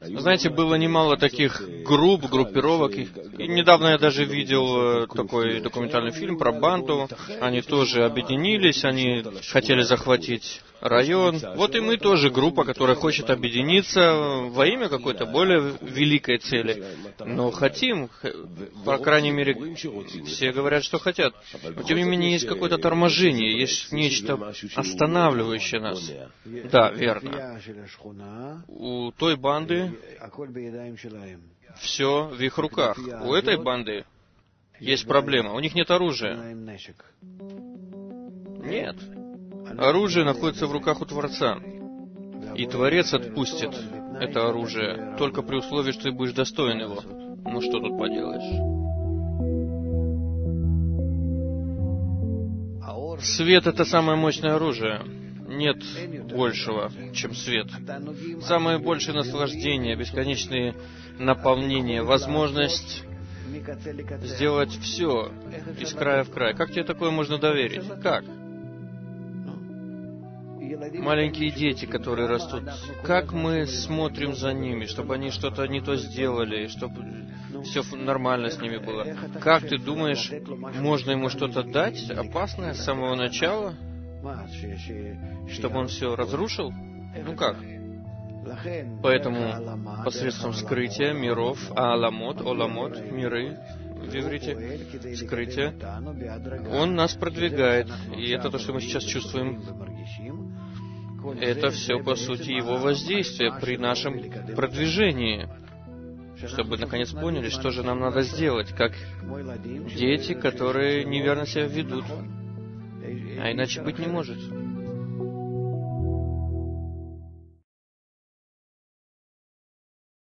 Знаете, было немало таких группировок. И недавно я даже видел такой документальный фильм про банду. Они тоже объединились, они хотели захватить район. Вот и мы тоже группа, которая хочет объединиться во имя какой-то более великой цели. Но хотим, по крайней мере, все говорят, что хотят. Но тем не менее есть какое-то торможение, есть нечто останавливающее нас. Да, верно. У той банды все в их руках. У этой банды есть проблема. У них нет оружия. Нет. Оружие находится в руках у Творца. И Творец отпустит это оружие только при условии, что ты будешь достоин его. Ну что тут поделаешь? Свет — это самое мощное оружие. Нет большего, чем свет. Самое большее наслаждение, бесконечные наполнения, возможность сделать все из края в край. Как тебе такое можно доверить? Как? Маленькие дети, которые растут, как мы смотрим за ними, чтобы они что-то не то сделали, чтобы все нормально с ними было. Как ты думаешь, можно ему что-то дать опасное с самого начала, чтобы он все разрушил? Ну как? Поэтому посредством скрытия миров, аламот, оламот, миры, в иврите, скрытие, он нас продвигает. И это то, что мы сейчас чувствуем. Это все, по сути, его воздействие при нашем продвижении, чтобы, наконец, поняли, что же нам надо сделать, как дети, которые неверно себя ведут. А иначе быть не может.